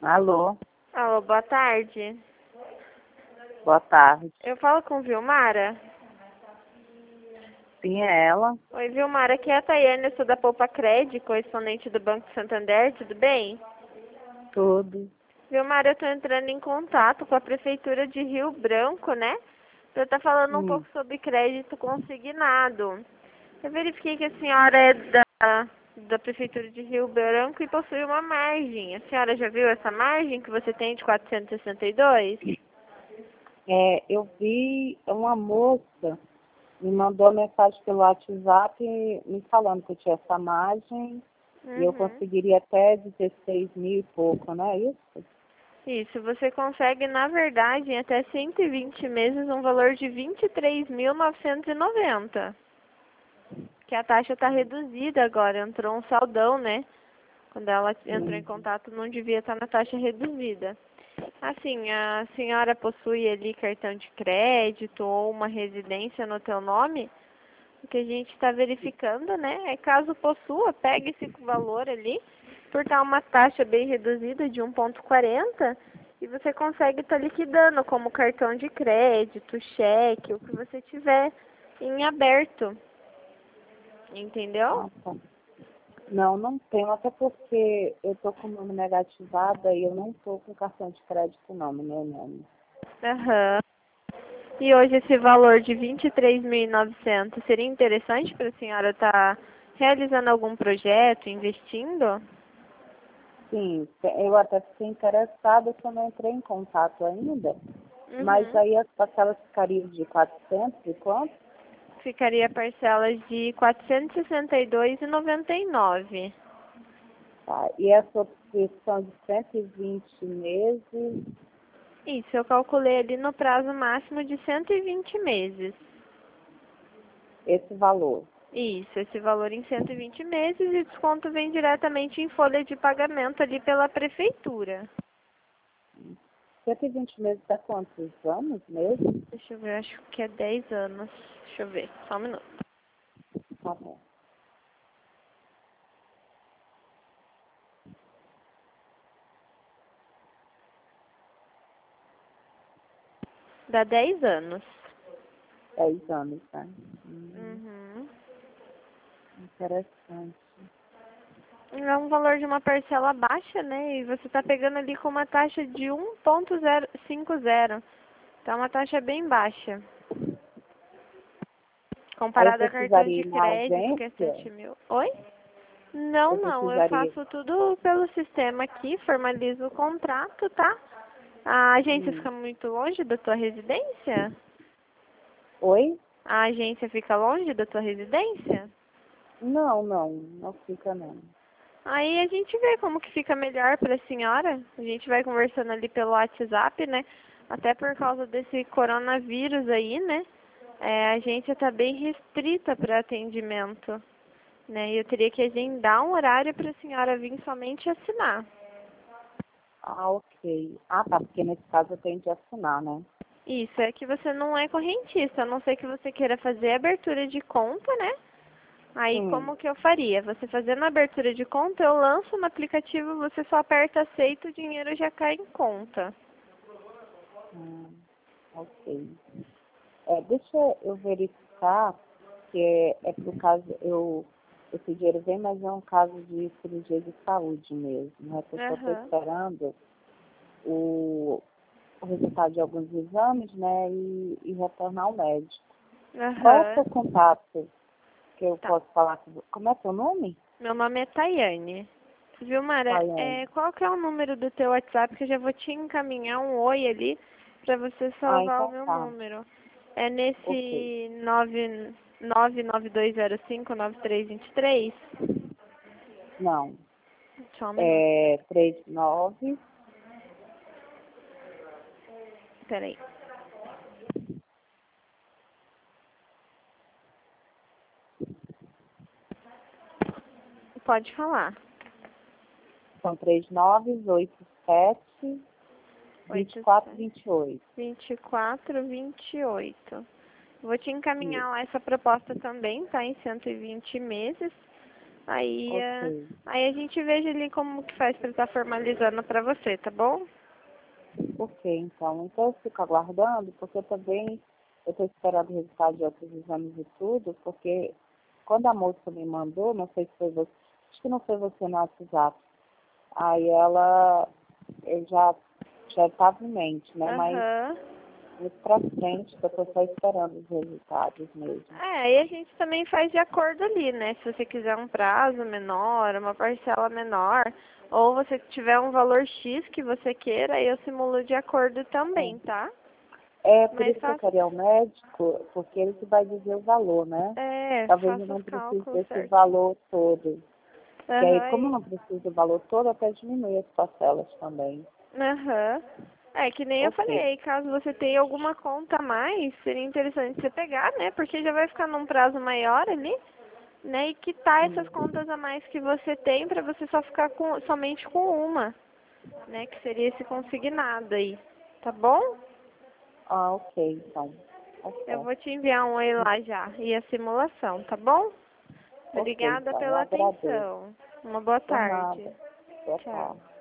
Alô, Alô, boa tarde. boa tarde. Eu falo com Vilmara? Sim, é ela. Oi, Vilmara, aqui é a Tayane, eu sou da Poupa Cred, correspondente do Banco Santander, tudo bem? Tudo. Vilmara, eu estou entrando em contato com a Prefeitura de Rio Branco, né? Para estar falando um Hum. pouco sobre crédito consignado. Eu verifiquei que a senhora é da Prefeitura de Rio Branco e possui uma margem. A senhora já viu essa margem que você tem de 462? Eu vi uma moça me mandou uma mensagem pelo WhatsApp me falando que eu tinha essa margem e eu Uhum. conseguiria até 16 mil e pouco, não é isso? Isso, você consegue, na verdade, em até 120 meses, um valor de 23.990. Que a taxa está reduzida agora, entrou um saldão, né? Quando ela entrou em Uhum. contato, não devia estar na taxa reduzida. Assim, a senhora possui ali cartão de crédito ou uma residência no teu nome? O que a gente está verificando, né? É caso possua, pegue esse valor ali, por estar uma taxa bem reduzida de 1,40 e você consegue estar liquidando como cartão de crédito, cheque, o que você tiver em aberto. Entendeu? Ah, tá. Não, não tenho, até porque eu tô com o nome negativada e eu não tô com cartão de crédito não, no meu nome. Aham. E hoje esse valor de 23.900 seria interessante para a senhora estar realizando algum projeto, investindo? Sim, eu até fiquei interessada, só não entrei em contato ainda. Mas Uhum. aí as parcelas ficariam de 400 e quanto? Ficaria parcelas de R$ 462,99. Tá. E essa subscrição de 120 meses, Isso, eu calculei ali no prazo máximo de 120 meses. esse valor. Isso, esse valor em 120 meses e o desconto vem diretamente em folha de pagamento ali pela prefeitura. 120 meses dá quantos anos mesmo? Deixa eu ver, acho que é 10 anos. Deixa eu ver, só um minuto. Tá bom. Dá 10 anos. 10 anos, tá? Uhum. Interessante. É um valor de uma parcela baixa, né? E você está pegando ali com uma taxa de 1,050. Então, é uma taxa bem baixa. Aí eu Comparado a cartão precisaria de ir na crédito, que é agência? 7 mil. Oi? Não, Eu não. Eu precisaria... faço tudo pelo sistema aqui, formalizo o contrato, tá? A agência Hum. fica muito longe da tua residência? Oi? A agência fica longe da tua residência? Não, não fica não. Aí a gente vê como que fica melhor para a senhora. A gente vai conversando ali pelo WhatsApp, né? Até por causa desse coronavírus aí, né? A agência tá bem restrita para atendimento, né? E eu teria que agendar um horário para a senhora vir somente assinar. Ah, ok. Ah, tá, porque nesse caso eu tenho de assinar, né? Isso, é que você não é correntista, a não ser que você queira fazer abertura de conta, né? Aí Hum. como que eu faria? Você fazendo a abertura de conta, eu lanço no aplicativo, você só aperta aceito, o dinheiro já cai em conta. Ok. Deixa eu verificar, que é por caso, esse dinheiro vem, mas é um caso de cirurgia de saúde mesmo, né? Eu só estou Aham. esperando o resultado de alguns exames, né, e retornar ao médico. Qual é o Aham. seu contato que eu Tá. posso falar com você? Como é seu nome? Meu nome é Tayane. Viu, Mara? Tayane. Qual que é o número do teu WhatsApp que eu já vou te encaminhar um oi ali pra você Ah, salvar o então meu tá. número. É Ok. nesse 992059323? Não. Só um minuto. 39. Peraí. Pode falar. São 3987 2428. 2428. Vou te Isso. encaminhar lá essa proposta também, tá? Em 120 meses. Aí, Ok. aí a gente veja ali como que faz para estar formalizando para você, tá bom? Ok, então. Então eu fico aguardando, porque também eu estou esperando o resultado de outros exames e tudo, porque quando a moça me mandou, não sei se foi você, acho que não foi você no WhatsApp, aí ela, eu já estava em mente, né? Mas Aham. muito pra frente, que eu estou só esperando os resultados mesmo. Aí a gente também faz de acordo ali, né? Se você quiser um prazo menor, uma parcela menor, ou você tiver um valor X que você queira, aí eu simulo de acordo também, tá? Por Mas isso que eu queria o médico, porque ele que vai dizer o valor, né? Talvez eu faça não os precise cálculos desse certinho. valor todo. Que aí, como eu Aham, não preciso do valor todo, até diminui as parcelas também. aham. É que nem eu Ok. falei, caso você tenha alguma conta a mais, seria interessante você pegar, né? Porque já vai ficar num prazo maior ali, né? E quitar essas Sim. contas a mais que você tem pra você só ficar somente com uma, né? Que seria esse consignado aí, tá bom? Ah, ok, então. Tá Eu certo. vou te enviar um oi lá já e a simulação, tá bom? Ok, Obrigada então, eu pela agradeço. atenção. Uma boa Por tarde. nada. Boa Tchau. tarde.